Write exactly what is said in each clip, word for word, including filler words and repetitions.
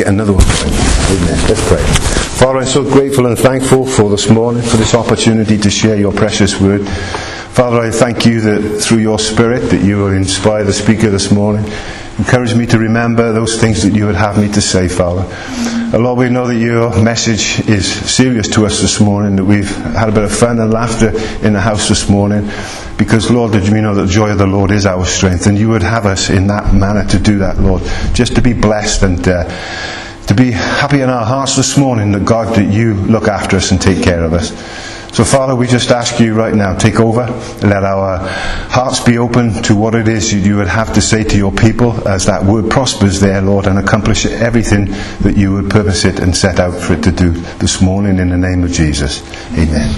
another one. Amen. Let's pray. Father, I'm so grateful and thankful for this morning, for this opportunity to share your precious word. Father, I thank you that through your Spirit that you will inspire the speaker this morning. Encourage me to remember those things that you would have me to say, Father. And Lord, we know that your message is serious to us this morning, that we've had a bit of fun and laughter in the house this morning, because, Lord, that we know that the joy of the Lord is our strength, and you would have us in that manner to do that, Lord, just to be blessed and uh, to be happy in our hearts this morning that, God, that you look after us and take care of us. So, Father, we just ask you right now, take over, let our hearts be open to what it is you would have to say to your people as that word prospers there, Lord, and accomplish everything that you would purpose it and set out for it to do this morning in the name of Jesus. Amen.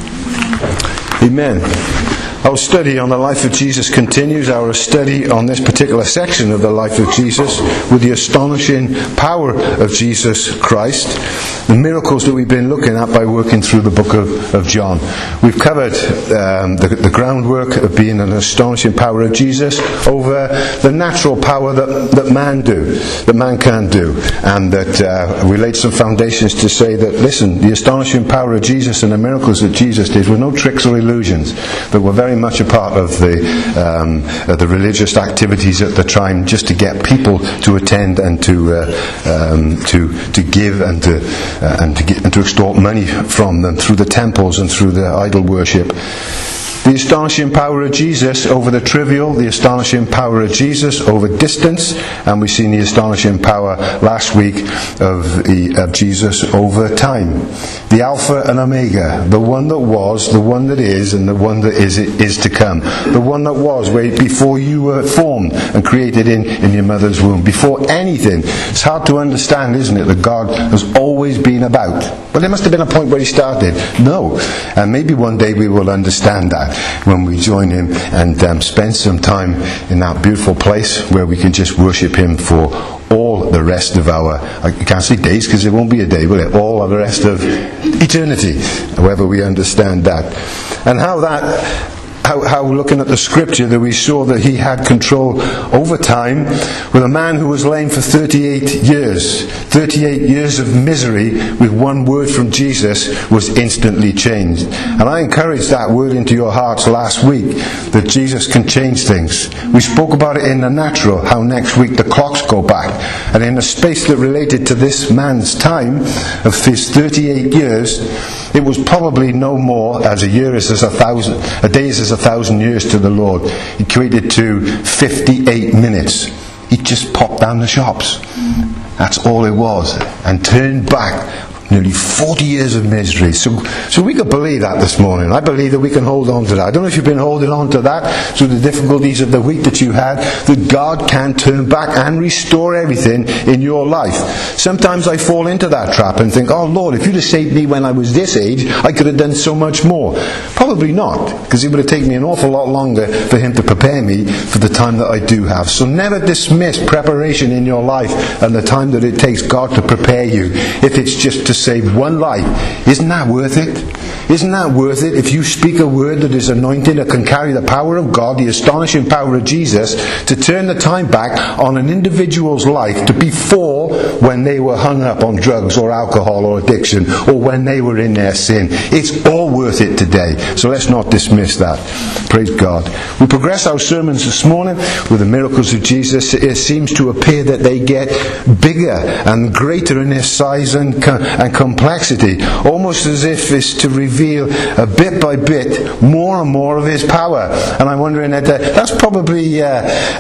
Amen. Our study on the life of Jesus continues, our study on this particular section of the life of Jesus with the astonishing power of Jesus Christ, the miracles that we've been looking at by working through the book of, of John. We've covered um, the, the groundwork of being an astonishing power of Jesus over the natural power that, that man do, that man can do, and that uh, we laid some foundations to say that, listen, the astonishing power of Jesus and the miracles that Jesus did were no tricks or illusions, that were very much a part of the um, uh, the religious activities at the time, just to get people to attend and to uh, um, to to give and to uh, and to get and to extort money from them through the temples and through the idol worship. The astonishing power of Jesus over the trivial, the astonishing power of Jesus over distance, and we've seen the astonishing power last week of, the, of Jesus over time. The Alpha and Omega, the one that was, the one that is, and the one that is is to come. The one that was, where before you were formed and created in, in your mother's womb. Before anything. It's hard to understand, isn't it, that God has always been about. But there must have been a point where he started. No. And maybe one day we will understand that when we join him and um, spend some time in that beautiful place where we can just worship him for all the rest of our, I can't say days because it won't be a day, will it? All of the rest of eternity, however we understand that. And how that... How, how looking at the scripture that we saw that he had control over time with a man who was lame for thirty-eight years. thirty-eight years of misery with one word from Jesus was instantly changed. And I encouraged that word into your hearts last week, that Jesus can change things. We spoke about it in the natural, how next week the clocks go back. And in a space that related to this man's time of his thirty-eight years, it was probably no more as a year is as a thousand, a day is as a thousand years to the Lord. It equated to fifty-eight minutes. He just popped down the shops. That's all it was. And turned back nearly forty years of misery. So, so we could believe that this morning. I believe that we can hold on to that. I don't know if you've been holding on to that through the difficulties of the week that you had, that God can turn back and restore everything in your life. Sometimes I fall into that trap and think, oh Lord, if you'd have saved me when I was this age, I could have done so much more. Probably not, because it would have taken me an awful lot longer for him to prepare me for the time that I do have. So never dismiss preparation in your life and the time that it takes God to prepare you, if it's just to save one life. Isn't that worth it? Isn't that worth it? If you speak a word that is anointed, that can carry the power of God, the astonishing power of Jesus, to turn the time back on an individual's life to before when they were hung up on drugs or alcohol or addiction, or when they were in their sin. It's all worth it today. So let's not dismiss that. Praise God. We progress our sermons this morning with the miracles of Jesus. It seems to appear that they get bigger and greater in their size and, and complexity, almost as if it's to reveal a bit by bit more and more of his power. And I'm wondering that uh, that's probably uh,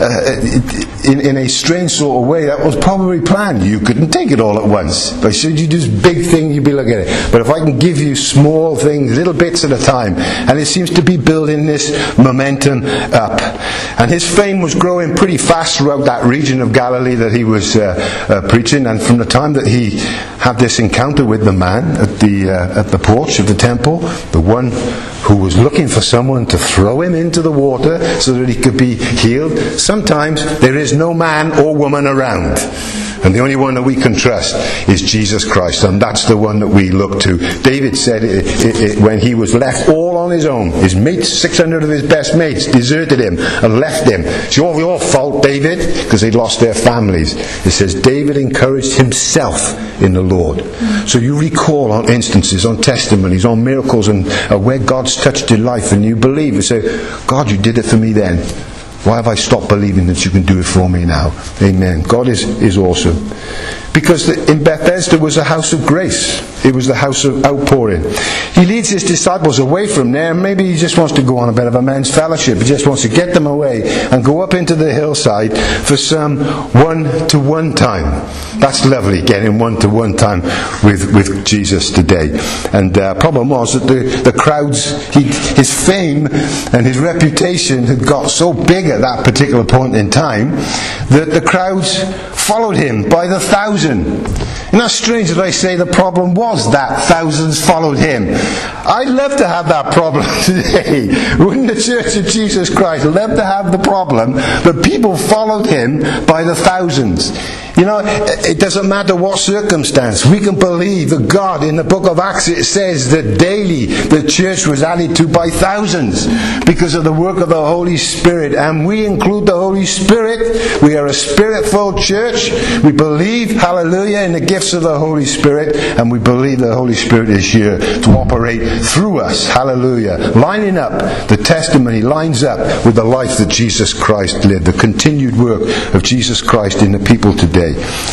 uh, in, in a strange sort of way, that was probably planned. You couldn't take it all at once. But should you do this big thing, you'd be looking at it. But if I can give you small things, little bits at a time, and it seems to be building this momentum up. And his fame was growing pretty fast throughout that region of Galilee that he was uh, uh, preaching. And from the time that he had this encounter with the man at the uh, at the porch of the temple, the one who was looking for someone to throw him into the water so that he could be healed, sometimes there is no man or woman around. And the only one that we can trust is Jesus Christ. And that's the one that we look to. David said it, it, it, when he was left all on his own, his mates, six hundred of his best mates, deserted him and left him. It's all your fault, David, because they'd lost their families. It says David encouraged himself in the Lord. So you recall on instances, on testimonies, on miracles, and uh, where God's touched your life, and you believe and say, God, you did it for me then. Why have I stopped believing that you can do it for me now? Amen. God is, is awesome. Because the, in Bethesda was a house of grace. It was the house of outpouring. He leads his disciples away from there. Maybe he just wants to go on a bit of a men's fellowship. He just wants to get them away and go up into the hillside for some one-to-one time. That's lovely, getting one-to-one time with, with Jesus today. And the uh, problem was that the, the crowds, he, his fame and his reputation had got so big at that particular point in time that the crowds followed him by the thousand. Isn't that strange that I say the problem was that thousands followed him? I'd love to have that problem today. Wouldn't the Church of Jesus Christ love to have the problem that people followed him by the thousands? You know, it doesn't matter what circumstance. We can believe that God, in the book of Acts, it says that daily the church was added to by thousands because of the work of the Holy Spirit. And we include the Holy Spirit. We are a Spirit-filled church. We believe, hallelujah, in the gifts of the Holy Spirit. And we believe the Holy Spirit is here to operate through us. Hallelujah. Lining up, the testimony lines up with the life that Jesus Christ lived. The continued work of Jesus Christ in the people today.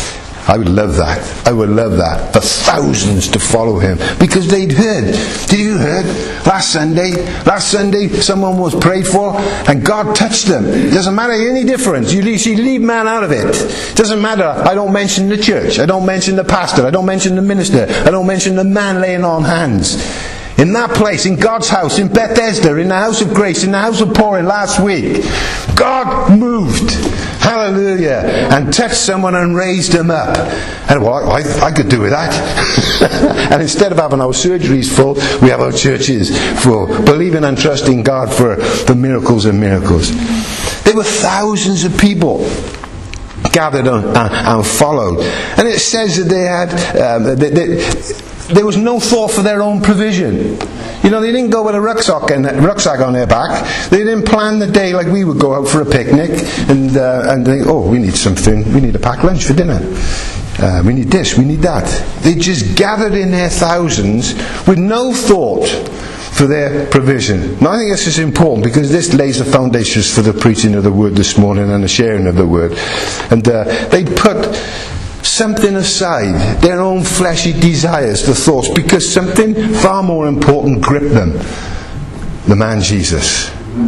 I would love that. I would love that. For thousands to follow him. Because they'd heard. Did you heard? Last Sunday, last Sunday someone was prayed for and God touched them. It doesn't matter any difference. You leave, you leave man out of it. It doesn't matter. I don't mention the church. I don't mention the pastor. I don't mention the minister. I don't mention the man laying on hands. In that place, in God's house, in Bethesda, in the house of grace, in the house of pouring last week, God moved, hallelujah, and touched someone and raised him up. And well, I, I could do with that. And instead of having our surgeries full, we have our churches full, believing and trusting God for the miracles and miracles. There were thousands of people gathered and, and followed. And it says that they had... Um, they, they, There was no thought for their own provision. You know, they didn't go with a rucksack, and rucksack on their back. They didn't plan the day like we would go out for a picnic and uh, and think, oh, we need something. We need a packed lunch for dinner. Uh, we need this. We need that. They just gathered in their thousands with no thought for their provision. Now I think this is important because this lays the foundations for the preaching of the word this morning and the sharing of the word. And uh, they put something aside, their own fleshy desires, the thoughts, because something far more important gripped them. The man Jesus.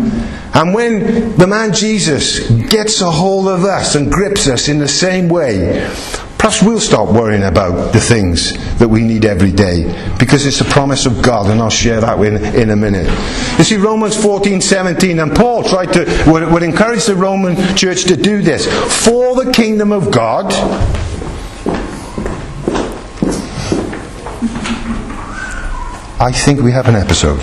And when the man Jesus gets a hold of us and grips us in the same way, perhaps we'll stop worrying about the things that we need every day, because it's a promise of God, and I'll share that in, in a minute. You see, Romans fourteen seventeen, and Paul tried to would, would encourage the Roman church to do this. For the kingdom of God, I think we have an episode.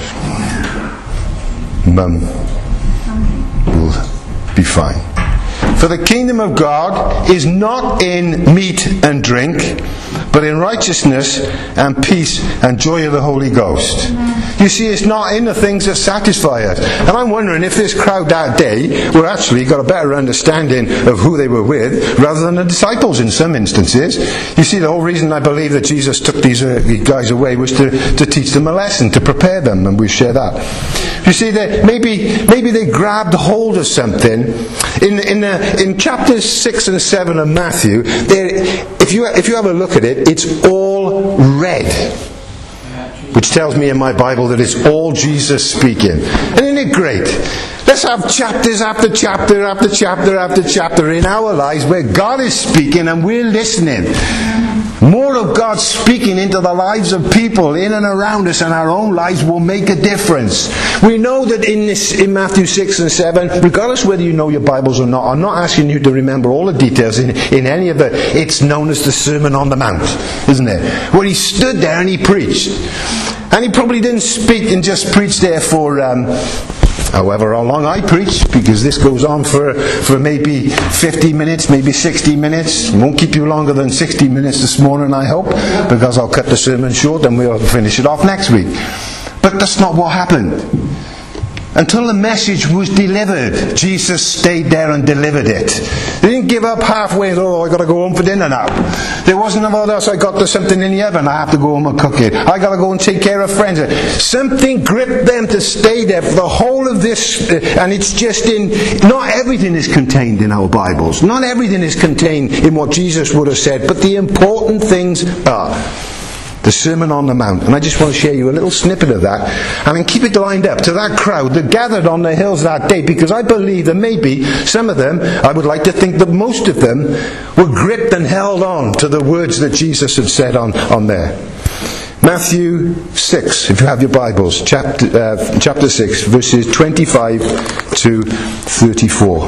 Mum will be fine. For the kingdom of God is not in meat and drink, but in righteousness and peace and joy of the Holy Ghost. You see, it's not in the things that satisfy us. And I'm wondering if this crowd that day were actually got a better understanding of who they were with, rather than the disciples in some instances. You see, the whole reason I believe that Jesus took these uh, guys away was to, to teach them a lesson, to prepare them, and we share that. You see, that maybe maybe they grabbed hold of something. In in uh, in chapters six and seven of Matthew, if you if you have a look at it, it's all red, which tells me in my Bible that it's all Jesus speaking. And isn't it great? Let's have chapters after chapter after chapter after chapter in our lives where God is speaking and we're listening. More of God speaking into the lives of people in and around us, and our own lives will make a difference. We know that in this, in Matthew six and seven, regardless whether you know your Bibles or not, I'm not asking you to remember all the details in, in any of the, it's known as the Sermon on the Mount, isn't it? Where he stood there and he preached. And he probably didn't speak and just preach there for, um, however how long I preach, because this goes on for, for maybe fifty minutes, maybe sixty minutes. It won't keep you longer than sixty minutes this morning, I hope, because I'll cut the sermon short and we'll finish it off next week. But that's not what happened. Until the message was delivered, Jesus stayed there and delivered it. They didn't give up halfway and, oh, I got to go home for dinner now. There wasn't about us, I got something in the oven, I have to go home and cook it. I got to go and take care of friends. Something gripped them to stay there for the whole of this. And it's just in, not everything is contained in our Bibles. Not everything is contained in what Jesus would have said. But the important things are. The Sermon on the Mount. And I just want to share you a little snippet of that. And then keep it lined up to that crowd that gathered on the hills that day. Because I believe that maybe some of them, I would like to think that most of them, were gripped and held on to the words that Jesus had said on, on there. Matthew six, if you have your Bibles, chapter, uh, chapter six, verses twenty-five to thirty-four.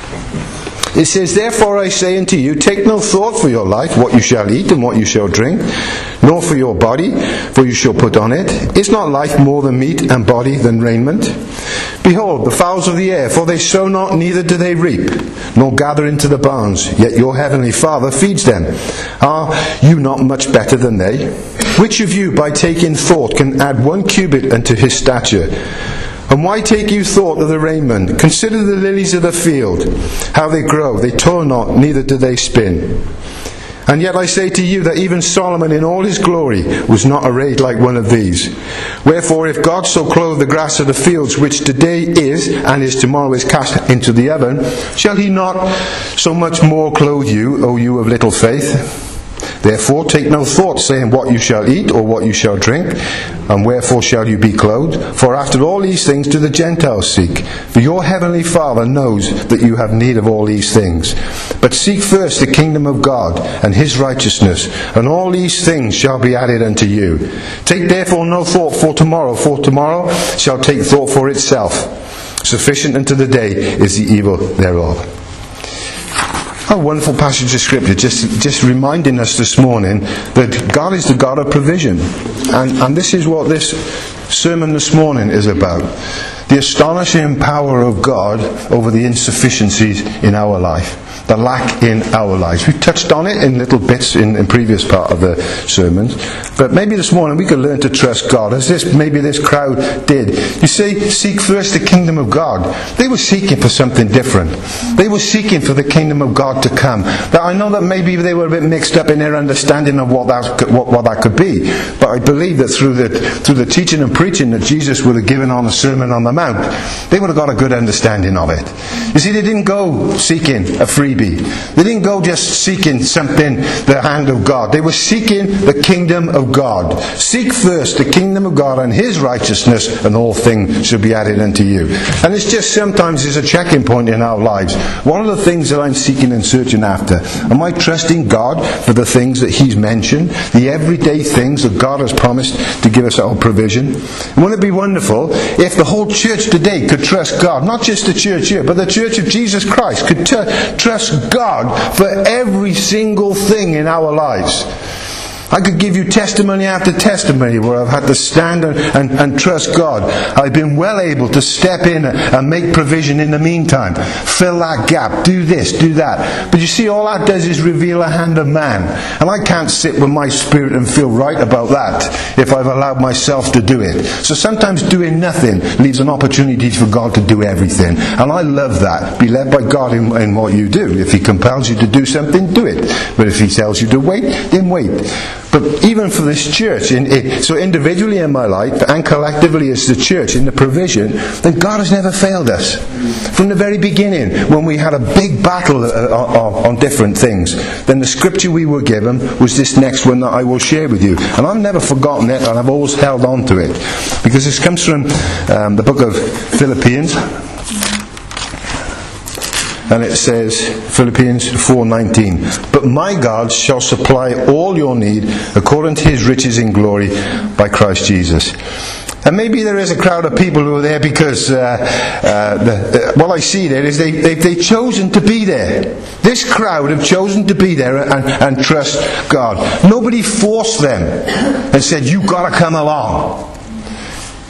It says, therefore I say unto you, take no thought for your life, what you shall eat and what you shall drink, nor for your body, for you shall put on it. Is not life more than meat, and body than raiment? Behold, the fowls of the air, for they sow not, neither do they reap, nor gather into the barns, yet your heavenly Father feeds them. Are you not much better than they? Which of you, by taking thought, can add one cubit unto his stature? And why take you thought of the raiment? Consider the lilies of the field, how they grow. They toil not, neither do they spin. And yet I say to you that even Solomon in all his glory was not arrayed like one of these. Wherefore, if God so clothe the grass of the fields, which today is, and is tomorrow is cast into the oven, shall he not so much more clothe you, O you of little faith? Therefore take no thought, saying what you shall eat, or what you shall drink, and wherefore shall you be clothed? For after all these things do the Gentiles seek. For your heavenly Father knows that you have need of all these things. But seek first the kingdom of God, and his righteousness, and all these things shall be added unto you. Take therefore no thought for tomorrow, for tomorrow shall take thought for itself. Sufficient unto the day is the evil thereof. A wonderful passage of Scripture, just just reminding us this morning that God is the God of provision. And, and this is what this sermon this morning is about. The astonishing power of God over the insufficiencies in our life. The lack in our lives. We touched on it in little bits in the previous part of the sermons. But maybe this morning we could learn to trust God, as this maybe this crowd did. You see, seek first the kingdom of God. They were seeking for something different. They were seeking for the kingdom of God to come. But I know that maybe they were a bit mixed up in their understanding of what that what, what that could be. But I believe that through the through the teaching and preaching that Jesus would have given on the Sermon on the Mount, they would have got a good understanding of it. You see, they didn't go seeking a freebie. They didn't go just seeking something, the hand of God. They were seeking the kingdom of God. Seek first the kingdom of God and his righteousness, and all things shall be added unto you. And it's just sometimes it's a checking point in our lives. What are the things that I'm seeking and searching after? Am I trusting God for the things that he's mentioned? The everyday things that God has promised to give us our provision? Wouldn't it be wonderful if the whole church today could trust God? Not just the church here, but the church of Jesus Christ could t- trust God for every single thing in our lives. I could give you testimony after testimony where I've had to stand and, and, and trust God. I've been well able to step in and make provision in the meantime. Fill that gap. Do this, do that. But you see, all that does is reveal a hand of man. And I can't sit with my spirit and feel right about that if I've allowed myself to do it. So sometimes doing nothing leaves an opportunity for God to do everything. And I love that. Be led by God in, in what you do. If he compels you to do something, do it. But if he tells you to wait, then wait. But even for this church, in, in, so individually in my life and collectively as the church in the provision, then God has never failed us. From the very beginning, when we had a big battle uh, on, on different things, then the scripture we were given was this next one that I will share with you. And I've never forgotten it, and I've always held on to it. Because this comes from um, the book of Philippians. And it says, Philippians four nineteen, but my God shall supply all your need according to his riches in glory by Christ Jesus. And maybe there is a crowd of people who are there because uh, uh, the, uh, what I see there is they, they, they've chosen to be there. This crowd have chosen to be there and, and trust God. Nobody forced them and said, you've got to come along.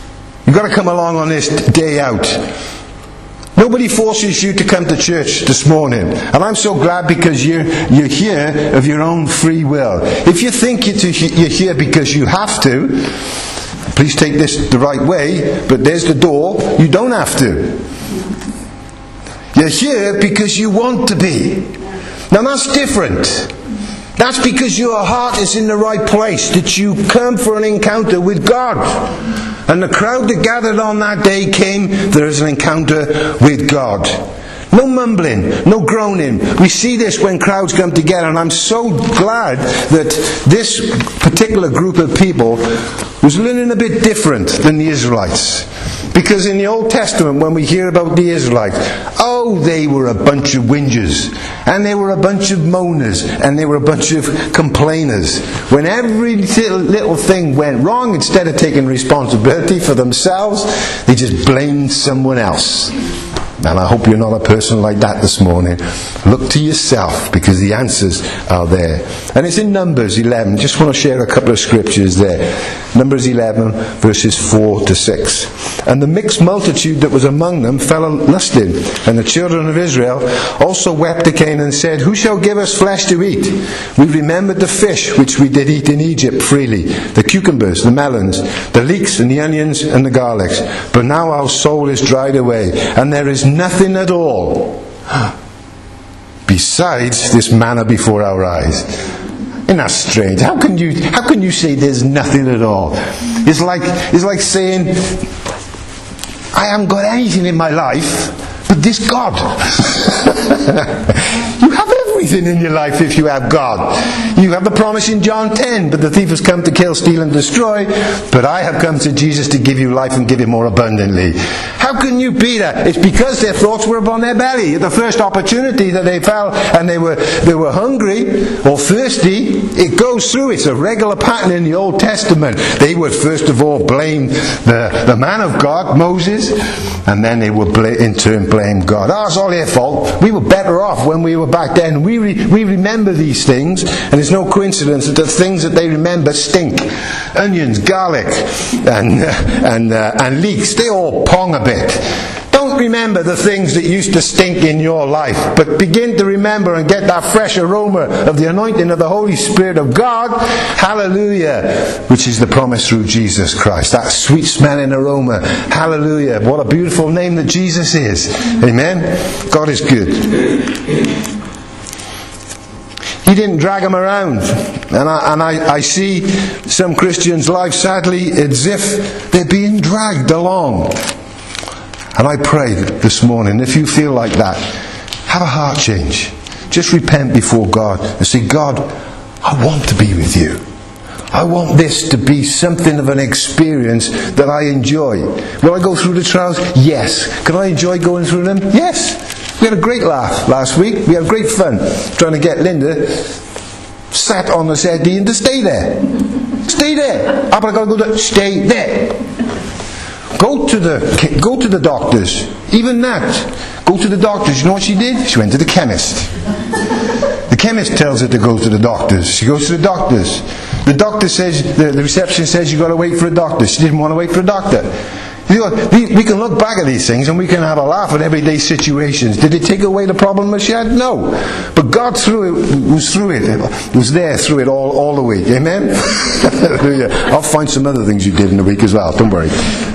You've got to come along on this day out. Nobody forces you to come to church this morning. And I'm so glad because you're, you're here of your own free will. If you think you're here because you have to, please take this the right way, but there's the door. You don't have to. You're here because you want to be. Now that's different. That's because your heart is in the right place, that you come for an encounter with God. And the crowd that gathered on that day came, there is an encounter with God. No mumbling, no groaning. We see this when crowds come together, and I'm so glad that this particular group of people was learning a bit different than the Israelites. Because in the Old Testament, when we hear about the Israelites, oh, they were a bunch of whingers, and they were a bunch of moaners, and they were a bunch of complainers. When every little thing went wrong, instead of taking responsibility for themselves, they just blamed someone else. And I hope you're not a person like that this morning. Look to yourself, because the answers are there. And it's in Numbers eleven. Just want to share a couple of scriptures there. Numbers eleven, verses four to six. And the mixed multitude that was among them fell a lusting. And the children of Israel also wept again and said, who shall give us flesh to eat? We remembered the fish which we did eat in Egypt freely, the cucumbers, the melons, the leeks and the onions and the garlics. But now our soul is dried away, and there is nothing at all besides this manna before our eyes. Isn't that strange? How can you how can you say there's nothing at all? It's like it's like saying, I haven't got anything in my life but this God. You have everything in your life if you have God. You have the promise in John ten, but the thief has come to kill, steal and destroy, but I have come to Jesus to give you life and give it more abundantly. How can you be that? It's because their thoughts were upon their belly. At the first opportunity that they fell and they were they were hungry or thirsty, it goes through. It's a regular pattern in the Old Testament. They would first of all blame the, the man of God, Moses, and then they would bl- in turn blame God. Oh, it's all their fault. We were better off when we were back then. We re- we remember these things, and it's no coincidence that the things that they remember stink. Onions, garlic, and uh, and uh, and leeks, they all pong a bit. Don't remember the things that used to stink in your life, but begin to remember and get that fresh aroma of the anointing of the Holy Spirit of God, hallelujah, which is the promise through Jesus Christ. That sweet smelling aroma, hallelujah. What a beautiful name that Jesus is. Amen. God is good. He didn't drag them around. And I, and I, I see some Christians' lives, sadly, as if they're being dragged along. And I pray this morning, if you feel like that, have a heart change. Just repent before God and say, God, I want to be with you. I want this to be something of an experience that I enjoy. Will I go through the trials? Yes. Can I enjoy going through them? Yes. We had a great laugh last week. We had great fun trying to get Linda sat on the settee to stay there. Stay there. I've got to go to stay there. Go to the go to the doctors. Even that. Go to the doctors. You know what she did? She went to the chemist. The chemist tells her to go to the doctors. She goes to the doctors. The doctor says, the, the reception says you've got to wait for a doctor. She didn't want to wait for a doctor. You know, we, we can look back at these things and we can have a laugh at everyday situations. Did it take away the problem that she had? No. But God through it, was through it. It was there through it all, all the week. Amen? I'll find some other things you did in the week as well. Don't worry.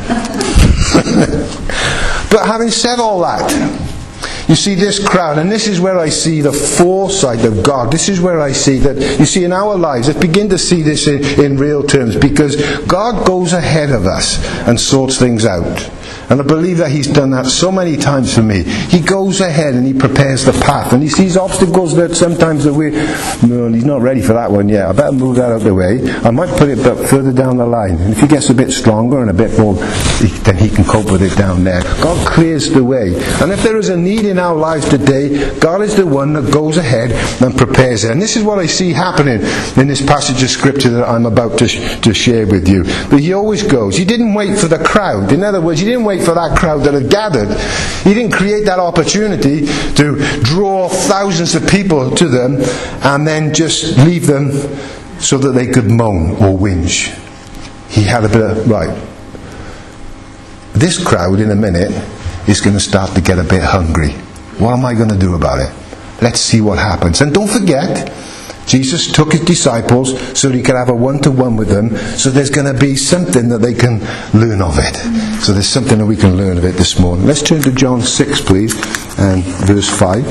But having said all that, you see this crowd, and this is where I see the foresight of God. This is where I see that, you see, in our lives, let's begin to see this in, in real terms, because God goes ahead of us and sorts things out. And I believe that He's done that so many times for me. He goes ahead and He prepares the path. And He sees obstacles that sometimes that we, no, He's not ready for that one yet. I better move that out of the way. I might put it up further down the line. And if He gets a bit stronger and a bit more, then He can cope with it down there. God clears the way. And if there is a need in our lives today, God is the one that goes ahead and prepares it. And this is what I see happening in this passage of Scripture that I'm about to, sh- to share with you. But He always goes. He didn't wait for the crowd. In other words, He didn't wait for that crowd that had gathered. He didn't create that opportunity to draw thousands of people to them and then just leave them so that they could moan or whinge. He had a bit of, right, this crowd in a minute is going to start to get a bit hungry. What am I going to do about it? Let's see what happens. And don't forget, Jesus took his disciples so that he could have a one-to-one with them. So there's going to be something that they can learn of it. So there's something that we can learn of it this morning. Let's turn to John six, please, and verse five.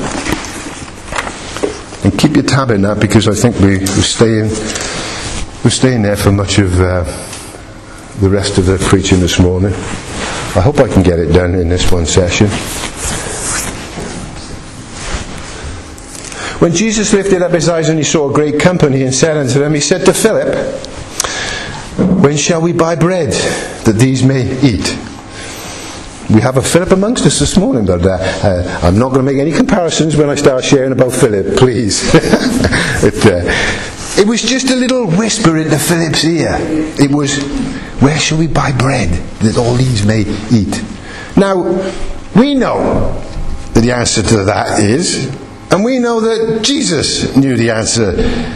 And keep your tab in that, because I think we, we're staying we're staying there for much of uh, the rest of the preaching this morning. I hope I can get it done in this one session. When Jesus lifted up his eyes and he saw a great company and said unto them, he said to Philip, when shall we buy bread that these may eat? We have a Philip amongst us this morning, but uh, uh, I'm not going to make any comparisons when I start sharing about Philip, please. it, uh, it was just a little whisper into Philip's ear. It was, where shall we buy bread that all these may eat? Now, we know that the answer to that is, and we know that Jesus knew the answer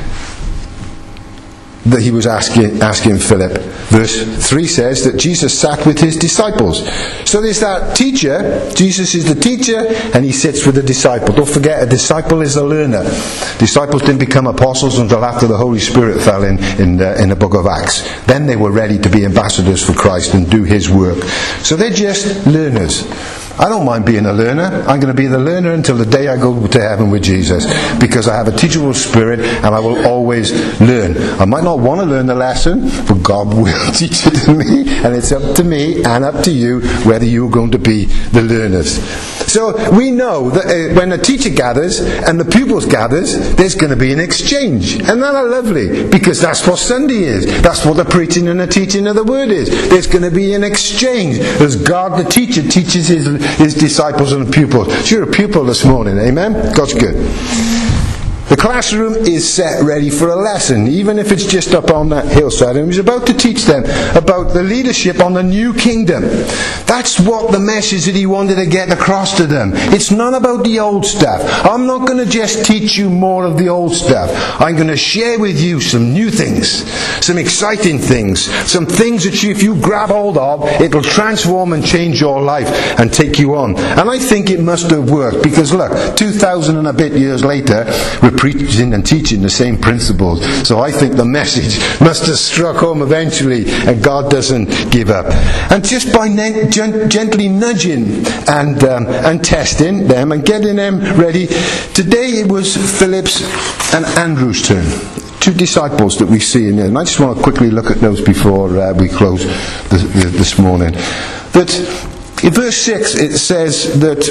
that he was asking asking Philip. Verse three says that Jesus sat with his disciples. So there's that teacher. Jesus is the teacher, and he sits with the disciple. Don't forget, a disciple is a learner. Disciples didn't become apostles until after the Holy Spirit fell in in the, in the book of Acts. Then they were ready to be ambassadors for Christ and do his work. So they're just learners. I don't mind being a learner. I'm going to be the learner until the day I go to heaven with Jesus, because I have a teachable spirit and I will always learn. I might not want to learn the lesson, but God will teach it to me, and it's up to me and up to you whether you're going to be the learners. So we know that uh, when a teacher gathers and the pupils gathers, there's going to be an exchange. And that's lovely, because that's what Sunday is. That's what the preaching and the teaching of the Word is. There's going to be an exchange as God the teacher teaches his, his disciples and pupils. So you're a pupil this morning, amen? God's good. The classroom is set ready for a lesson, even if it's just up on that hillside. And he's about to teach them about the leadership on the new kingdom. That's what the message that he wanted to get across to them. It's not about the old stuff. I'm not going to just teach you more of the old stuff. I'm going to share with you some new things, some exciting things, some things that you, if you grab hold of, it'll transform and change your life and take you on. And I think it must have worked, because look, two thousand and a bit years later, we're preaching and teaching the same principles. So I think the message must have struck home eventually, and God doesn't give up. And just by ne- gent- gently nudging and um, and testing them and getting them ready, today it was Philip's and Andrew's turn. Two disciples that we see in there. And I just want to quickly look at those before uh, we close this, this morning. That in verse six it says that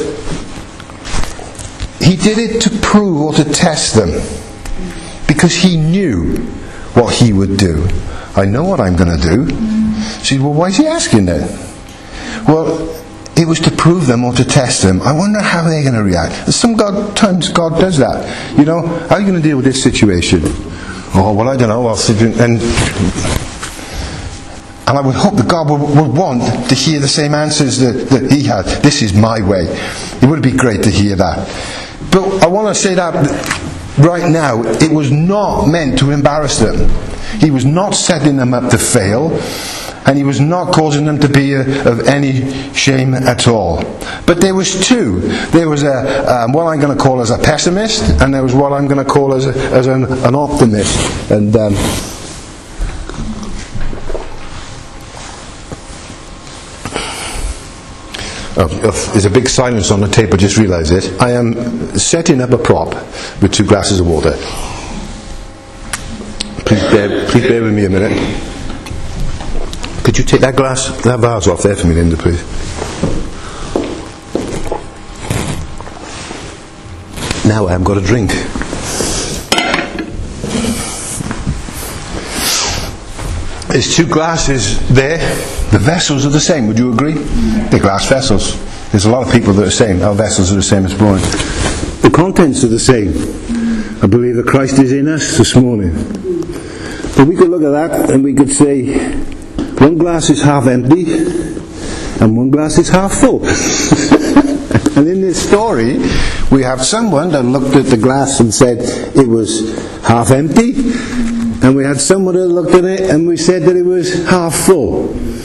he did it to prove or to test them, because he knew what he would do. I know what I'm going to do. She said, well, why is he asking then? Well, it was to prove them or to test them. I wonder how they're going to react. Some God, times God does that. You know, how are you going to deal with this situation? Oh, well, I don't know. I'll sit and, and I would hope that God would, would want to hear the same answers that, that he had. This is my way. It would be great to hear that. But I want to say that right now, it was not meant to embarrass them. He was not setting them up to fail, and he was not causing them to be a, of any shame at all. But there was two. There was a um, what I'm going to call as a pessimist, and there was what I'm going to call as, a, as an, an optimist. And um, Oh, there's a big silence on the tape, I just realised it. I am setting up a prop with two glasses of water. Please bear, please bear with me a minute. Could you take that glass, that vase off there for me, Linda, please? Now I haven't got a drink. There's two glasses there. The vessels are the same, would you agree? They're glass vessels. There's a lot of people that are the same. Our vessels are the same this morning. The contents are the same. I believe that Christ is in us this morning. But we could look at that and we could say, one glass is half empty and one glass is half full. And in this story, we have someone that looked at the glass and said it was half empty, and we had someone that looked at it and we said that it was half full.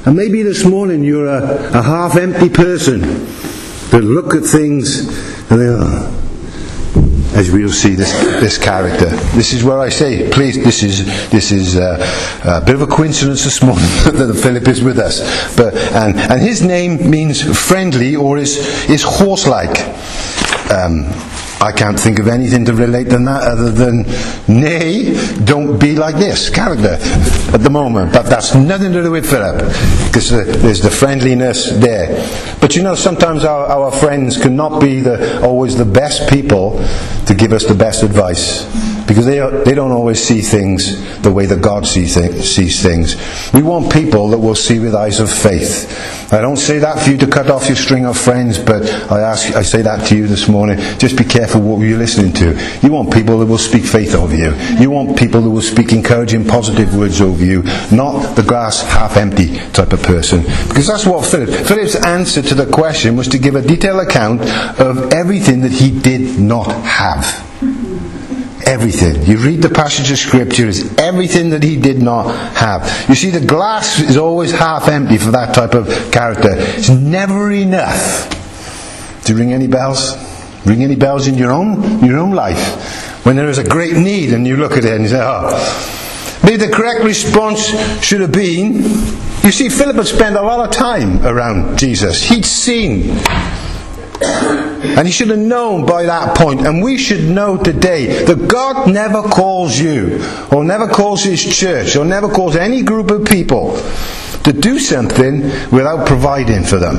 And maybe this morning you're a, a half-empty person that look at things and they are, as we'll see this this character. This is where I say, please, this is this is uh, a bit of a coincidence this morning that Philip is with us. But and and his name means friendly, or is is horse-like. Um, I can't think of anything to relate to that other than, nay, don't be like this character at the moment. But that's nothing to do with Philip, because uh, there's the friendliness there. But you know, sometimes our, our friends cannot be the, always the best people to give us the best advice, because they are, they don't always see things the way that God see th- sees things. We want people that will see with eyes of faith. I don't say that for you to cut off your string of friends, but I ask, I say that to you this morning. Just be careful what you're listening to. You want people that will speak faith over you. You want people that will speak encouraging, positive words over you, not the glass half empty type of person. Because that's what Philip. Philip's answer to the question was to give a detailed account of everything that he did not have. Everything. You read the passage of scripture, it's everything that he did not have. You see, the glass is always half empty for that type of character. It's never enough. Do you ring any bells? Ring any bells in your own your own life? When there is a great need and you look at it and you say, oh. Maybe the correct response should have been, you see, Philip had spent a lot of time around Jesus. He'd seen. And he should have known by that point, and we should know today, that God never calls you, or never calls his church, or never calls any group of people to do something without providing for them.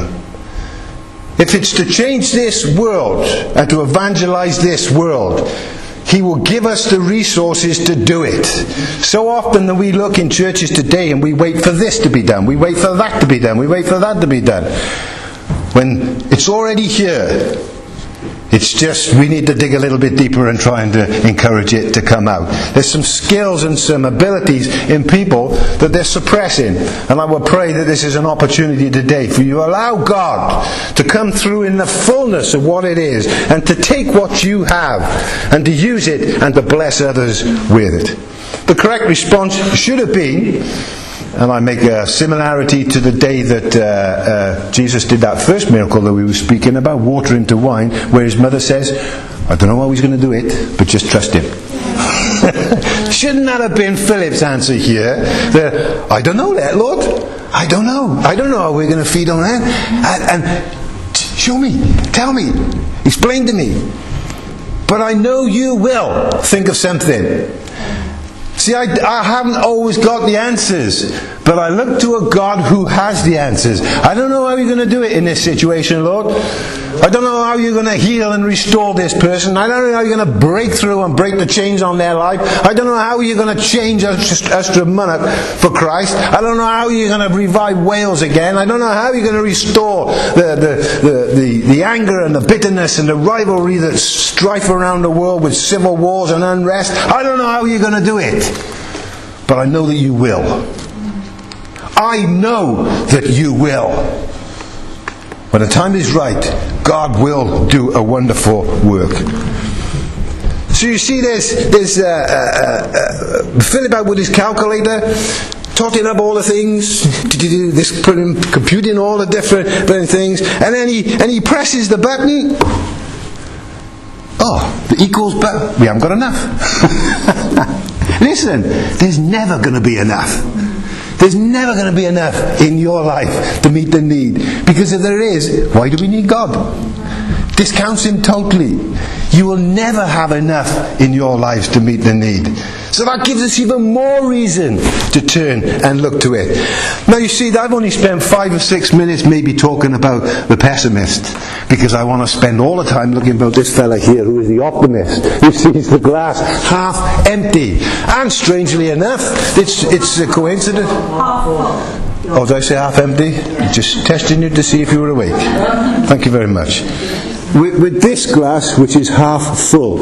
If it's to change this world and to evangelize this world, he will give us the resources to do it. So often that we look in churches today and we wait for this to be done, we wait for that to be done, we wait for that to be done. When it's already here, it's just we need to dig a little bit deeper and try and to encourage it to come out. There's some skills and some abilities in people that they're suppressing. And I will pray that this is an opportunity today for you to allow God to come through in the fullness of what it is, and to take what you have and to use it and to bless others with it. The correct response should have been, and I make a similarity to the day that uh, uh, Jesus did that first miracle that we were speaking about, water into wine, where his mother says, I don't know how he's going to do it, but just trust him. Shouldn't that have been Philip's answer here? The, I don't know that, Lord. I don't know. I don't know how we're going to feed on that. And, and show me. Tell me. Explain to me. But I know you will think of something. See, I, I haven't always got the answers, but I look to a God who has the answers. I don't know how you're going to do it in this situation, Lord. I don't know how you're going to heal and restore this person. I don't know how you're going to break through and break the chains on their life. I don't know how you're going to change Astramunnock for Christ. I don't know how you're going to revive Wales again. I don't know how you're going to restore the, the, the, the, the anger and the bitterness and the rivalry that's strife around the world with civil wars and unrest. I don't know how you're going to do it. But I know that you will. I know that you will. When the time is right, God will do a wonderful work. So you see, there's, there's uh, uh, uh, Philip out with his calculator, totting up all the things, this putting, computing all the different, different things, and then he and he presses the button. Oh, the equals button. We haven't got enough. Listen, there's never going to be enough. There's never going to be enough in your life to meet the need. Because if there is, why do we need God? Discounts him totally. You will never have enough in your lives to meet the need. So that gives us even more reason to turn and look to it. Now you see, I've only spent five or six minutes maybe talking about the pessimist, because I want to spend all the time looking about this fella here who is the optimist, who sees the glass half empty. And strangely enough, it's it's a coincidence. Oh, did I say half empty? Just testing you to see if you were awake. Thank you very much. With, with this glass, which is half full.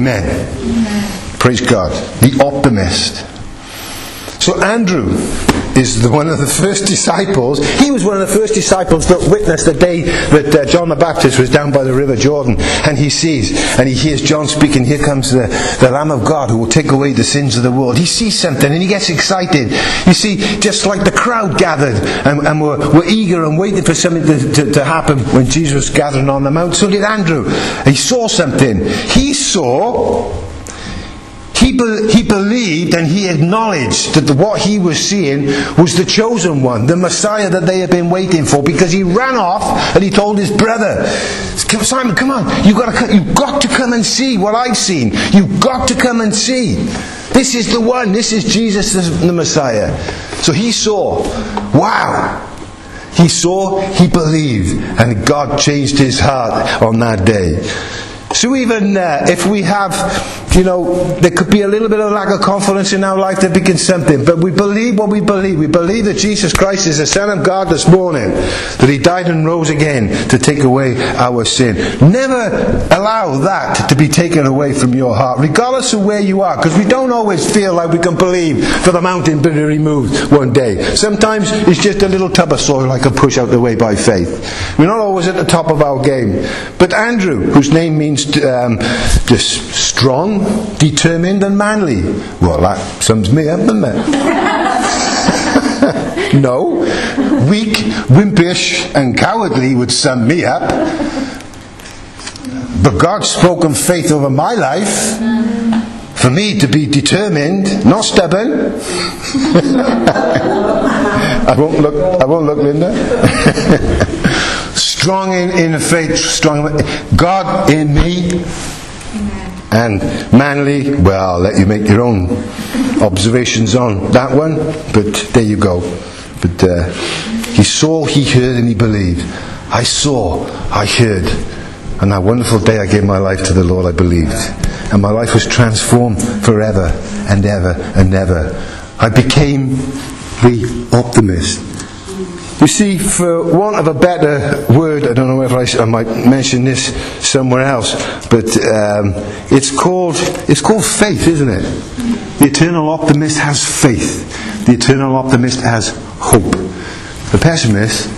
Amen. Praise God. The optimist. So Andrew is the, one of the first disciples. He was one of the first disciples that witnessed the day that uh, John the Baptist was down by the river Jordan, and he sees and he hears John speaking, here comes the, the Lamb of God who will take away the sins of the world. He sees something and he gets excited. You see, just like the crowd gathered and, and were, were eager and waiting for something to, to, to happen when Jesus was gathering on the mount, so did Andrew. He saw something. He saw He, be, he believed and he acknowledged that the, what he was seeing was the chosen one, the Messiah that they had been waiting for, because he ran off and he told his brother, Simon, come on, you've got to, you've got to come and see what I've seen. You've got to come and see. This is the one. This is Jesus the, the Messiah. So he saw. Wow. He saw, he believed, and God changed his heart on that day. So even uh, if we have, you know, there could be a little bit of lack of confidence in our life, there begins something. But we believe what we believe. We believe that Jesus Christ is the Son of God this morning. That He died and rose again to take away our sin. Never allow that to be taken away from your heart, regardless of where you are. Because we don't always feel like we can believe for the mountain to be removed one day. Sometimes it's just a little tub of soil I can push out the way by faith. We're not always at the top of our game. But Andrew, whose name means Um, just strong, determined and manly. Well, that sums me up, doesn't it? No. Weak, wimpish and cowardly would sum me up. But God's spoken faith over my life for me to be determined, not stubborn. I won't look, I won't look, Linda. Strong in, in faith, strong God in me. And manly, well, I'll let you make your own observations on that one, but there you go. But uh, he saw, he heard and he believed. I saw, I heard, and that wonderful day I gave my life to the Lord, I believed, and my life was transformed forever and ever and ever. I became the optimist. You see, for want of a better word, I don't know whether I, I might mention this somewhere else, but um, it's called it's called faith, isn't it? The eternal optimist has faith. The eternal optimist has hope. The pessimist,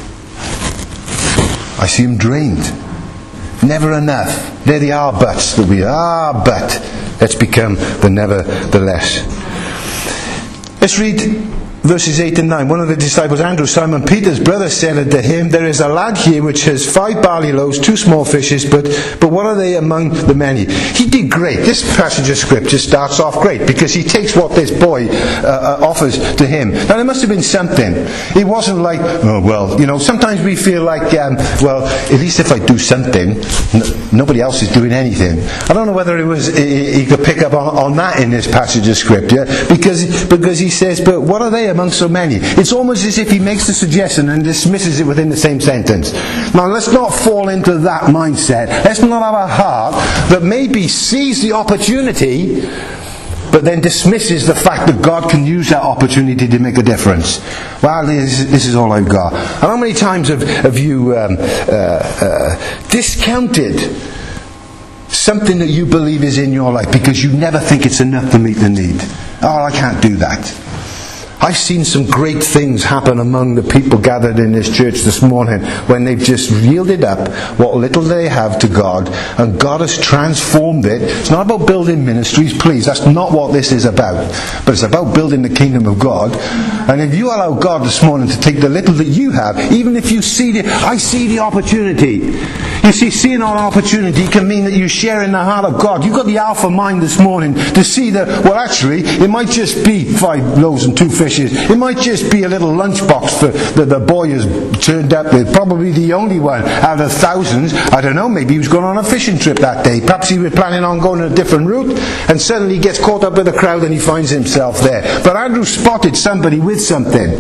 I see him drained. Never enough. They're the ah buts that we ah but. Let's become the nevertheless. Let's read verses eight and nine. One of the disciples, Andrew, Simon Peter's brother, said unto him, there is a lad here which has five barley loaves, two small fishes, but, but what are they among the many? He did great. This passage of scripture starts off great, because he takes what this boy uh, uh, offers to him. Now there must have been something. It wasn't like, oh well, you know, sometimes we feel like, um, well, at least if I do something, n- nobody else is doing anything. I don't know whether it was he, he could pick up on, on that in this passage of scripture, because, because he says, but what are they among so many? It's almost as if he makes the suggestion and dismisses it within the same sentence. Now let's not fall into that mindset. Let's not have a heart that maybe sees the opportunity but then dismisses the fact that God can use that opportunity to make a difference. Well, this, this is all I've got. And how many times have, have you um, uh, uh, discounted something that you believe is in your life because you never think it's enough to meet the need? Oh, I can't do that. I've seen some great things happen among the people gathered in this church this morning when they've just yielded up what little they have to God, and God has transformed it. It's not about building ministries, please. That's not what this is about. But it's about building the kingdom of God. And if you allow God this morning to take the little that you have, even if you see the, I see the opportunity. You see, seeing an opportunity can mean that you share in the heart of God. You've got the alpha mind this morning to see that, well, actually, it might just be five loaves and two fishes. It might just be a little lunchbox for, that the boy has turned up with. Probably the only one out of thousands. I don't know, maybe he was going on a fishing trip that day. Perhaps he was planning on going a different route, and suddenly he gets caught up with the crowd and he finds himself there. But Andrew spotted somebody with something.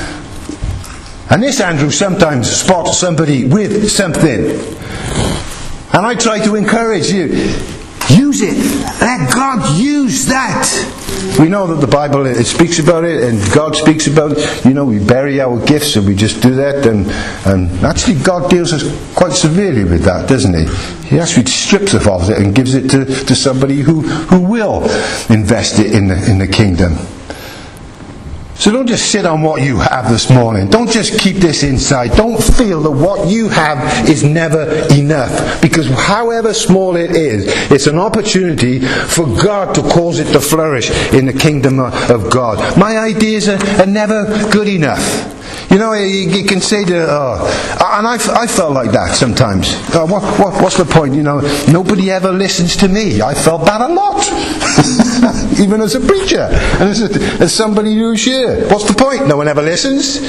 And this Andrew sometimes spots somebody with something. And I try to encourage you, use it. Let God use that. We know that the Bible, it speaks about it, and God speaks about it. You know, we bury our gifts and we just do that. And, and actually God deals us quite severely with that, doesn't He? He actually strips us of it and gives it to, to somebody who, who will invest it in the, in the kingdom. So don't just sit on what you have this morning. Don't just keep this inside. Don't feel that what you have is never enough. Because however small it is, it's an opportunity for God to cause it to flourish in the kingdom of God. My ideas are, are never good enough. You know, you, you can say to, oh, and I, I felt like that sometimes. Uh, what, what, what's the point? You know, nobody ever listens to me. I felt that a lot. Even as a preacher. And as, a, as somebody who's here. What's the point? No one ever listens.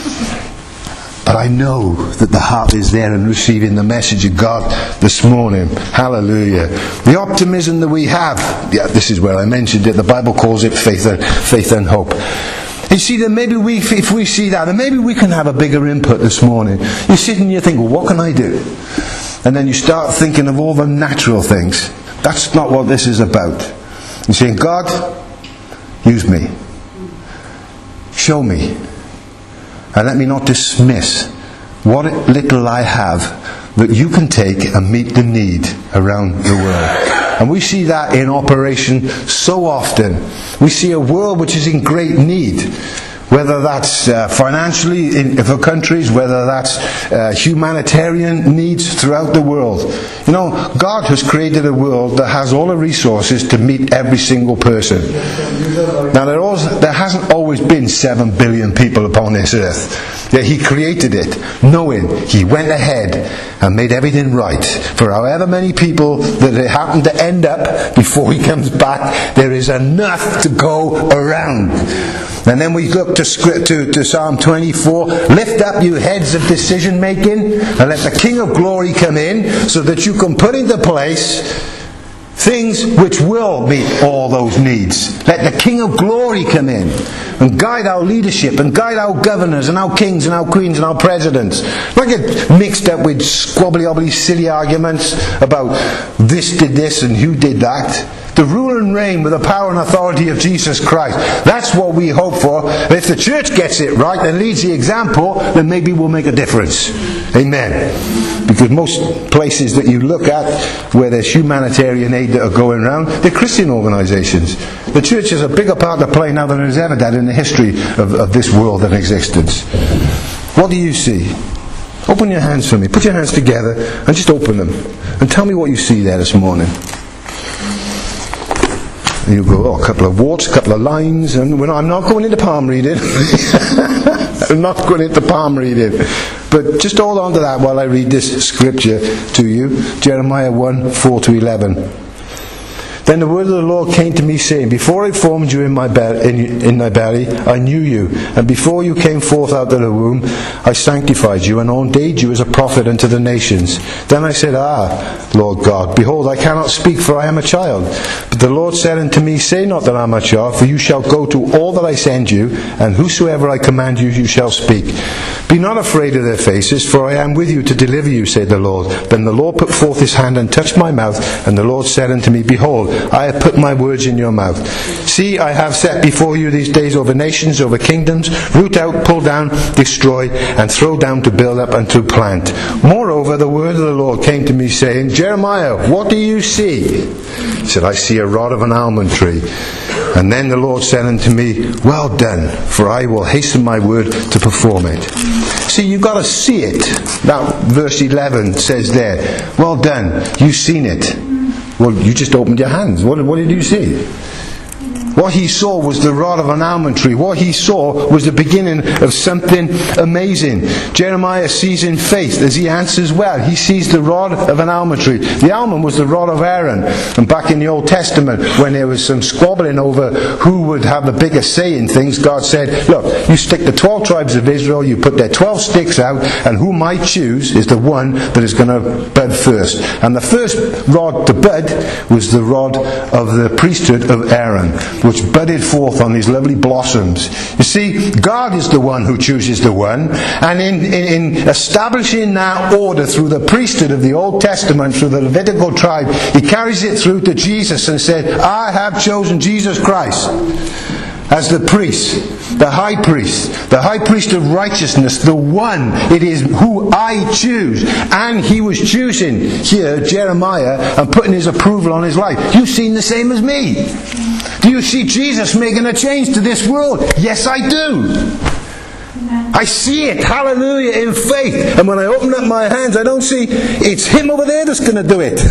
But I know that the heart is there in receiving the message of God this morning. Hallelujah. The optimism that we have. Yeah, this is where I mentioned it. The Bible calls it faith and, faith and hope. You see, that maybe we, if we see that, then maybe we can have a bigger input this morning. You sit and you think, well, what can I do? And then you start thinking of all the natural things. That's not what this is about. You're saying, God, use me. Show me. And let me not dismiss what little I have that you can take and meet the need around the world. And we see that in operation so often. We see a world which is in great need. Whether that's uh, financially in, for countries, whether that's uh, humanitarian needs throughout the world. You know, God has created a world that has all the resources to meet every single person. Now, there, also, there hasn't always been seven billion people upon this earth. Yet He created it, knowing He went ahead and made everything right. For however many people that it happened to end up before He comes back, there is enough to go around. And then we look to, script, to, to Psalm twenty-four. Lift up you heads of decision making and let the King of Glory come in so that you can put into place things which will meet all those needs. Let the King of Glory come in and guide our leadership and guide our governors and our kings and our queens and our presidents. Not get mixed up with squabbly-obbly silly arguments about this did this and who did that. To rule and reign with the power and authority of Jesus Christ. That's what we hope for. If the church gets it right and leads the example, then maybe we'll make a difference. Amen. Because most places that you look at where there's humanitarian aid that are going around, they're Christian organisations. The church has a bigger part to play now than it has ever had in the history of, of this world and existence. What do you see? Open your hands for me. Put your hands together and just open them. And tell me what you see there this morning. And you go, oh, a couple of warts, a couple of lines, and we're not, I'm not going into palm reading. I'm not going into palm reading. But just hold on to that while I read this scripture to you. Jeremiah one, four to eleven. Then the word of the Lord came to me, saying, Before I formed you in my be- in, in my belly, I knew you. And before you came forth out of the womb, I sanctified you, and ordained you as a prophet unto the nations. Then I said, Ah, Lord God, behold, I cannot speak, for I am a child. But the Lord said unto me, Say not that I am a child, for you shall go to all that I send you, and whosoever I command you, you shall speak. Be not afraid of their faces, for I am with you to deliver you, said the Lord. Then the Lord put forth his hand and touched my mouth, and the Lord said unto me, Behold, I have put my words in your mouth. See, I have set before you these days over nations, over kingdoms, root out, pull down, destroy, and throw down to build up and to plant. Moreover, the word of the Lord came to me, saying, Jeremiah, what do you see? He said, I see a rod of an almond tree. And then the Lord said unto me, Well done, for I will hasten my word to perform it. See, you've got to see it. That verse eleven says there, well done, you've seen it. Well, you just opened your hands. What, what did you see? What he saw was the rod of an almond tree. What he saw was the beginning of something amazing. Jeremiah sees in faith as he answers well. He sees the rod of an almond tree. The almond was the rod of Aaron. And back in the Old Testament, when there was some squabbling over who would have the biggest say in things, God said, look, you stick the twelve tribes of Israel, you put their twelve sticks out, and whom I choose is the one that is going to bud first. And the first rod to bud was the rod of the priesthood of Aaron, which budded forth on these lovely blossoms. You see, God is the one who chooses the one, and in, in, in establishing that order through the priesthood of the Old Testament, through the Levitical tribe, he carries it through to Jesus and said, I have chosen Jesus Christ as the priest, the high priest, the high priest of righteousness, the one, it is who I choose. And he was choosing here Jeremiah and putting his approval on his life. You've seen the same as me. Do you see Jesus making a change to this world? Yes, I do. I see it, hallelujah, in faith. And when I open up my hands, I don't see it's him over there that's going to do it.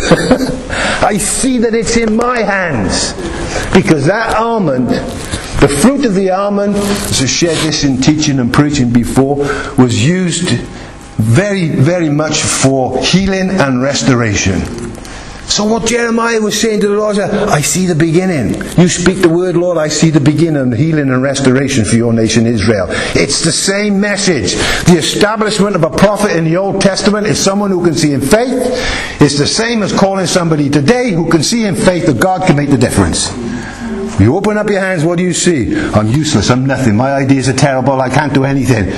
I see that it's in my hands. Because that almond, the fruit of the almond, as I shared this in teaching and preaching before, was used very, very much for healing and restoration. So what Jeremiah was saying to the Lord, I see the beginning. You speak the word, Lord, I see the beginning of healing and restoration for your nation Israel. It's the same message. The establishment of a prophet in the Old Testament is someone who can see in faith. It's the same as calling somebody today who can see in faith that God can make the difference. You open up your hands, what do you see? I'm useless, I'm nothing, my ideas are terrible, I can't do anything.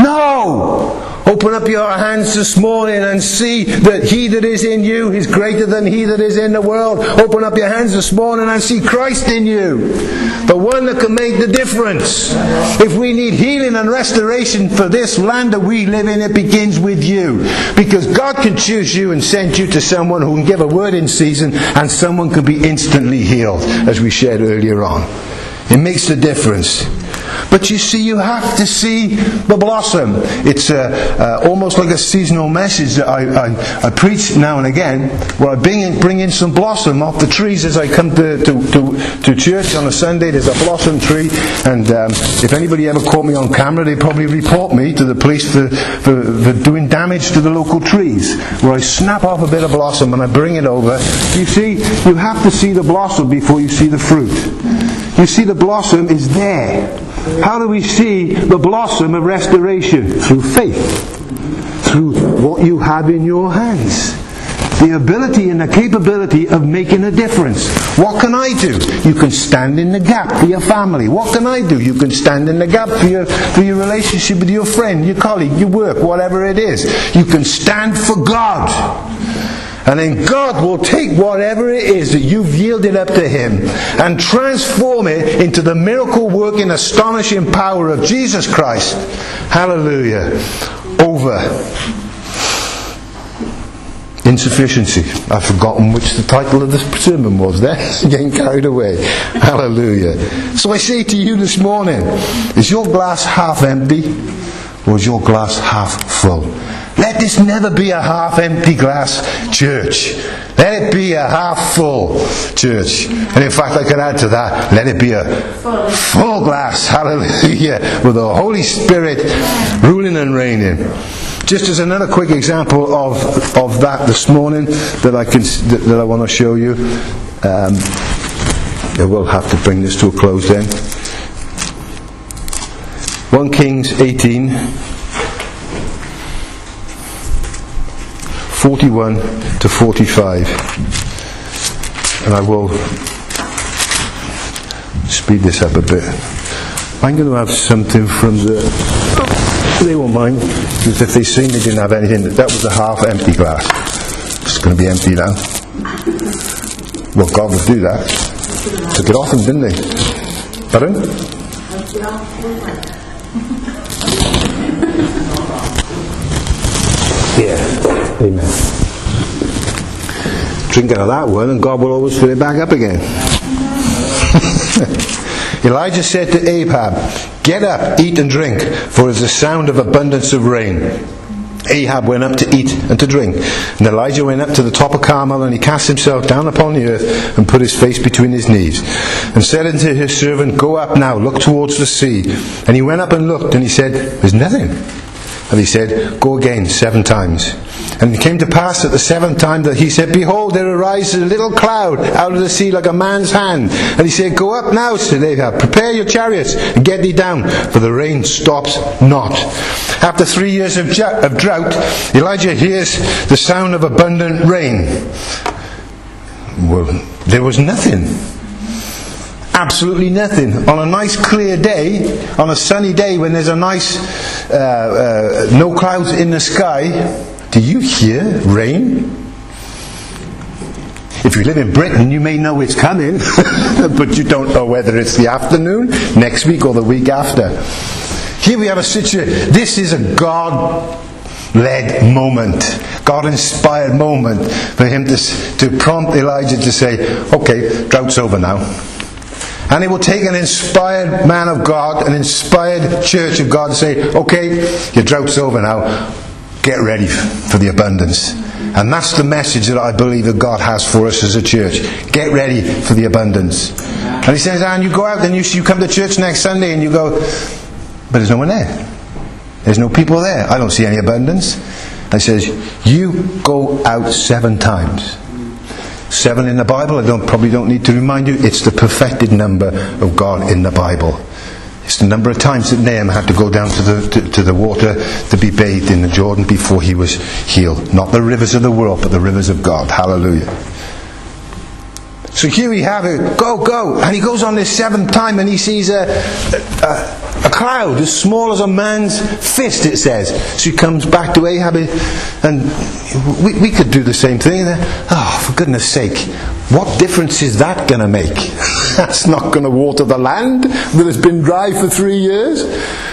No! Open up your hands this morning and see that he that is in you is greater than he that is in the world. Open up your hands this morning and see Christ in you. The one that can make the difference. If we need healing and restoration for this land that we live in, it begins with you. Because God can choose you and send you to someone who can give a word in season, and someone can be instantly healed, as we shared earlier on. It makes the difference. But you see, you have to see the blossom. It's uh, uh, almost like a seasonal message that I, I, I preach now and again, where I bring in, bring in some blossom off the trees as I come to, to, to, to church on a Sunday. There's a blossom tree, and um, if anybody ever caught me on camera, they'd probably report me to the police for, for, for doing damage to the local trees, where I snap off a bit of blossom and I bring it over. You see, you have to see the blossom before you see the fruit. You see, the blossom is there. How do we see the blossom of restoration? Through faith. Through what you have in your hands. The ability and the capability of making a difference. What can I do? You can stand in the gap for your family. What can I do? You can stand in the gap for your, for your relationship with your friend, your colleague, your work, whatever it is. You can stand for God. And then God will take whatever it is that you've yielded up to Him and transform it into the miracle working, astonishing power of Jesus Christ. Hallelujah. Over insufficiency. I've forgotten which the title of the sermon was there. Getting carried away. Hallelujah. So I say to you this morning, is your glass half empty or is your glass half full? Let this never be a half-empty glass church. Let it be a half-full church. And in fact, I could add to that, let it be a full glass, hallelujah, with the Holy Spirit ruling and reigning. Just as another quick example of, of that this morning that I can that, that I want to show you. Um, I will have to bring this to a close then. First Kings eighteen. forty-one to forty-five, and I will speed this up a bit. I'm going to have something from the oh, they won't mind, because if they seen they didn't have anything, that was a half empty glass. It's going to be empty now. Well, God would do that. Took it off them, didn't they? Pardon? Yeah. Amen. Drink out of that one and God will always fill it back up again. Elijah said to Ahab, get up, eat and drink, for it is the sound of abundance of rain. Ahab went up to eat and to drink. And Elijah went up to the top of Carmel, and he cast himself down upon the earth and put his face between his knees. And said unto his servant, go up now, look towards the sea. And he went up and looked, and he said, there's nothing. And he said, go again seven times. And it came to pass at the seventh time that he said, behold, there arises a little cloud out of the sea like a man's hand. And he said, go up now, said Ahab, prepare your chariots and get thee down, for the rain stops not. After three years of, ju- of drought, Elijah hears the sound of abundant rain. Well, there was nothing. Absolutely nothing. On a nice clear day, on a sunny day when there's a nice, uh, uh, no clouds in the sky, do you hear rain? If you live in Britain, you may know it's coming, but you don't know whether it's the afternoon, next week, or the week after. Here we have a situation. This is a God-led moment, God-inspired moment for him to, to prompt Elijah to say, okay, drought's over now. And it will take an inspired man of God, an inspired church of God to say, okay, your drought's over now. Get ready for the abundance. And that's the message that I believe that God has for us as a church. Get ready for the abundance. And he says, and you go out and you, you come to church next Sunday and you go, but there's no one there. There's no people there. I don't see any abundance. And he says, you go out seven times. Seven in the Bible, I don't probably don't need to remind you, it's the perfected number of God in the Bible. It's the number of times that Nahum had to go down to the to, to the water to be bathed in the Jordan before he was healed. Not the rivers of the world, but the rivers of God. Hallelujah. So here we have it. Go, go. And he goes on this seventh time and he sees a, a, a cloud as small as a man's fist, it says. So he comes back to Ahab and we, we could do the same thing. Oh, for goodness sake. What difference is that going to make? That's not going to water the land that has been dry for three years.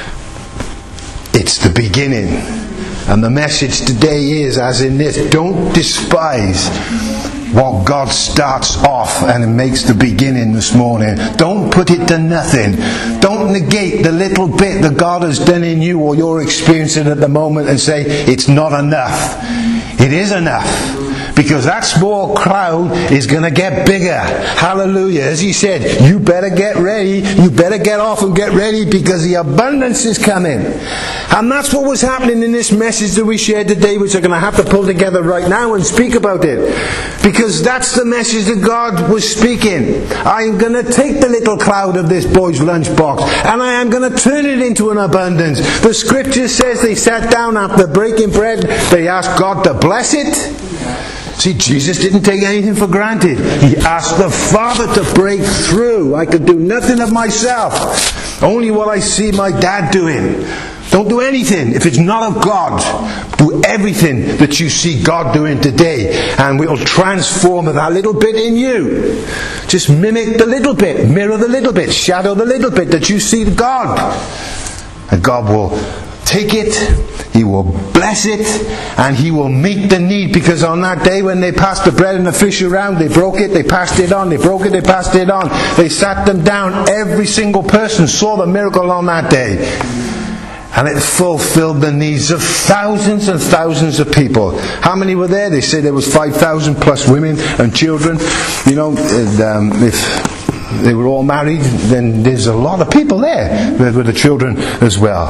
It's the beginning. And the message today is, as in this, don't despise what God starts off and makes the beginning this morning. Don't put it to nothing. Don't negate the little bit that God has done in you or you're experiencing at the moment and say, it's not enough. It is enough. Because that small crowd is going to get bigger. Hallelujah. As he said, you better get ready. You better get off and get ready because the abundance is coming. And that's what was happening in this message that we shared today, which I'm going to have to pull together right now and speak about it. Because that's the message that God was speaking. I'm going to take the little cloud of this boy's lunchbox and I am going to turn it into an abundance. The scripture says they sat down after breaking bread. They asked God to bless it. See, Jesus didn't take anything for granted. He asked the Father to break through. I could do nothing of myself. Only what I see my dad doing. Don't do anything if it's not of God. Do everything that you see God doing today, and we'll transform that little bit in you. Just mimic the little bit, mirror the little bit, shadow the little bit that you see God. And God will take it, He will bless it, and He will meet the need. Because on that day when they passed the bread and the fish around, they broke it, they passed it on, they broke it, they passed it on. They sat them down. Every single person saw the miracle on that day. And it fulfilled the needs of thousands and thousands of people. How many were there? They say there was five thousand plus women and children. You know, and, um, if they were all married, then there's a lot of people there with, with the children as well.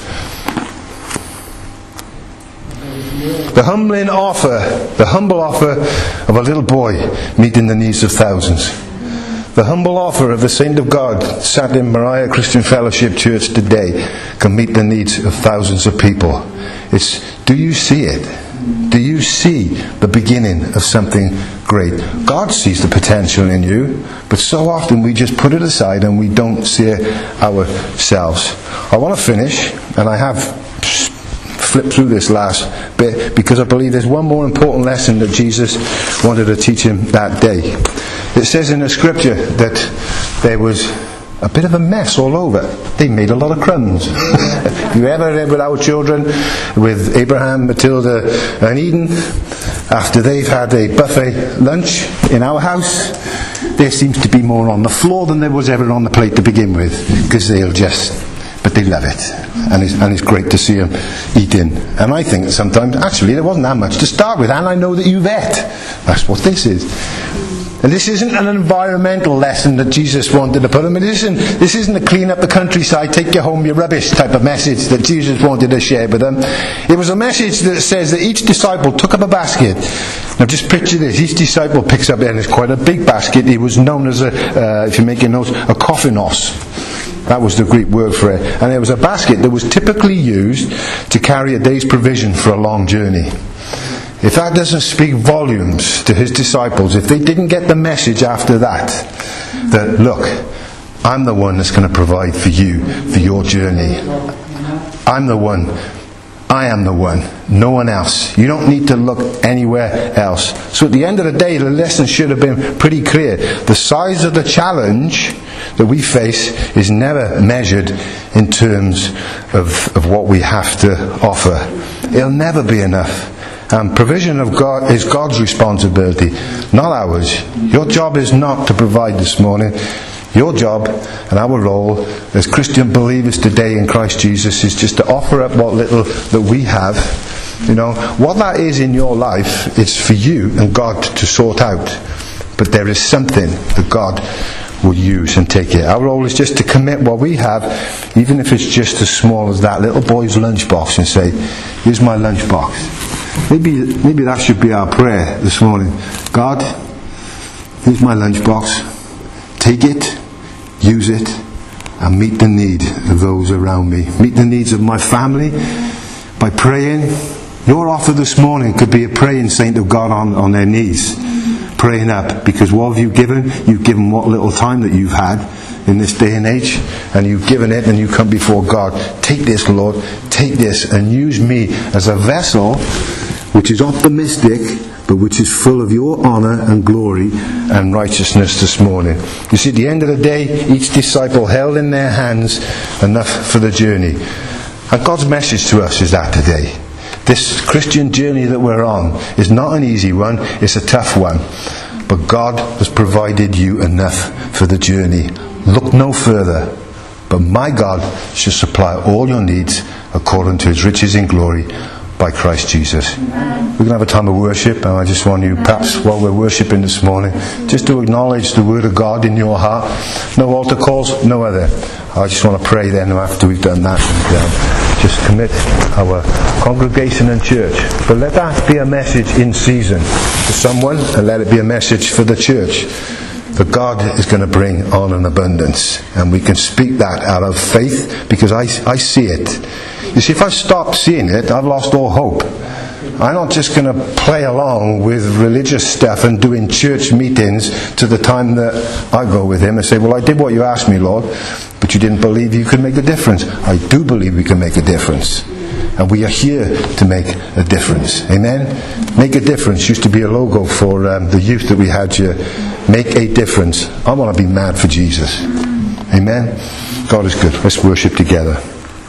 The humbling offer, the humble offer of a little boy meeting the needs of thousands. The humble offer of the Saint of God sat in Moriah Christian Fellowship Church today can meet the needs of thousands of people. It's, do you see it? Do you see the beginning of something great? God sees the potential in you, but so often we just put it aside and we don't see it ourselves. I want to finish, and I have flipped through this last bit because I believe there's one more important lesson that Jesus wanted to teach him that day. It says in the scripture that there was a bit of a mess all over. They made a lot of crumbs. You ever read with our children, with Abraham, Matilda and Eden, after they've had a buffet lunch in our house, there seems to be more on the floor than there was ever on the plate to begin with, because they'll just, but they love it, and it's, and it's great to see them eating. And I think that sometimes, actually, there wasn't that much to start with, and I know that you've ate. That's what this is. And this isn't an environmental lesson that Jesus wanted to put them. It isn't, this isn't a clean up the countryside, take your home your rubbish type of message that Jesus wanted to share with them. It was a message that says that each disciple took up a basket. Now just picture this. Each disciple picks up, and it's quite a big basket. He was known as, a, uh, if you're making notes, a kophinos. That was the Greek word for it. And it was a basket that was typically used to carry a day's provision for a long journey. If that doesn't speak volumes to his disciples, if they didn't get the message after that, that look, I'm the one that's going to provide for you, for your journey. I'm the one. I am the one. No one else. You don't need to look anywhere else. So at the end of the day, the lesson should have been pretty clear. The size of the challenge that we face is never measured in terms of, of what we have to offer. It'll never be enough. Um, provision of God is God's responsibility, not ours. Your job is not to provide this morning. Your job and our role as Christian believers today in Christ Jesus is just to offer up what little that we have. You know, what that is in your life, it's for you and God to sort out. But there is something that God will use and take it. Our role is just to commit what we have, even if it's just as small as that little boy's lunchbox, and say, here's my lunchbox. Maybe, maybe that should be our prayer this morning. God, here's my lunchbox. Take it, use it, and meet the need of those around me. Meet the needs of my family by praying. Your offer this morning could be a praying saint of God on, on their knees, praying up, because what have you given? You've given what little time that you've had in this day and age, and you've given it, and you come before God. Take this, Lord, take this, and use me as a vessel which is optimistic, but which is full of your honour and glory and righteousness this morning. You see, at the end of the day, each disciple held in their hands enough for the journey. And God's message to us is that today. This Christian journey that we're on is not an easy one, it's a tough one. But God has provided you enough for the journey. Look no further. But my God shall supply all your needs according to his riches in glory by Christ Jesus. Amen. We're going to have a time of worship, and I just want you, perhaps while we're worshipping this morning, just to acknowledge the word of God in your heart. No altar calls, no other. I just want to pray then after we've done that, and um, just commit our congregation and church. But let that be a message in season to someone, and let it be a message for the church. That God is going to bring on an abundance, and we can speak that out of faith, because I, I see it. You see, if I stop seeing it, I've lost all hope. I'm not just going to play along with religious stuff and doing church meetings to the time that I go with him and say, well, I did what you asked me, Lord, but you didn't believe you could make a difference. I do believe we can make a difference. And we are here to make a difference. Amen? Make a difference used to be a logo for um, the youth that we had here. Make a difference. I want to be mad for Jesus. Amen? God is good. Let's worship together.